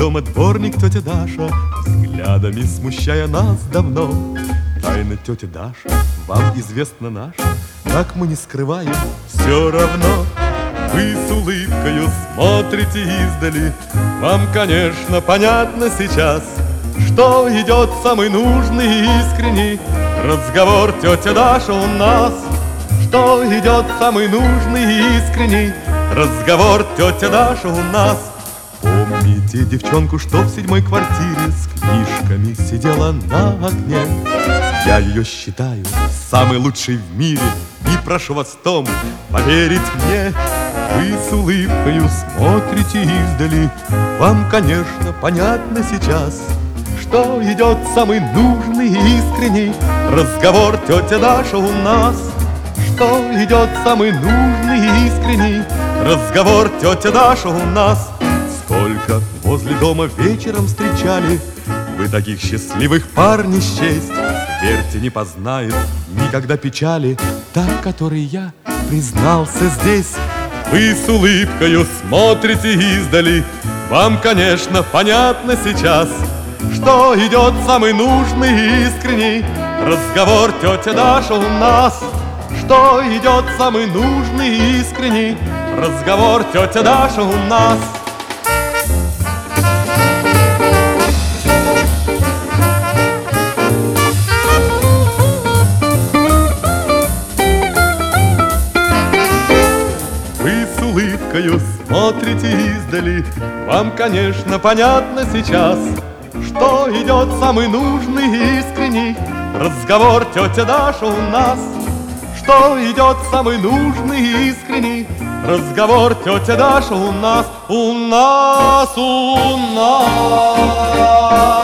дома дворник тетя Даша, взглядами смущая нас давно. Тайна тетя Даша, вам известна наша, как мы не скрываем, все равно. Вы с улыбкою смотрите издали, вам, конечно, понятно сейчас, что идет самый нужный и искренний разговор, тетя Даша, у нас. Что идет самый нужный и искренний разговор, тетя Даша, у нас. Помните девчонку, что в 7-й квартире с книжками сидела на окне? Я ее считаю самой лучшей в мире, и прошу вас в том поверить мне. Вы с улыбкою смотрите издали, вам, конечно, понятно сейчас, что идет самый нужный и искренний разговор, тетя Даша, у нас. Что идет самый нужный и искренний разговор, тетя Даша, у нас. Сколько возле дома вечером встречали вы таких счастливых пар не счесть. Верьте, не познает никогда печали та, которой я признался здесь. Вы с улыбкою смотрите издали, вам, конечно, понятно сейчас, что идет самый нужный и искренний разговор, тетя Даша, у нас. Что идет самый нужный и искренний разговор, тетя Даша, у нас. Вы с улыбкою смотрите издали, вам, конечно, понятно сейчас, что идет самый нужный и искренний разговор, тетя Даша, у нас. Что идет самый нужный и искренний разговор, тетя Даша, у нас, у нас, у нас.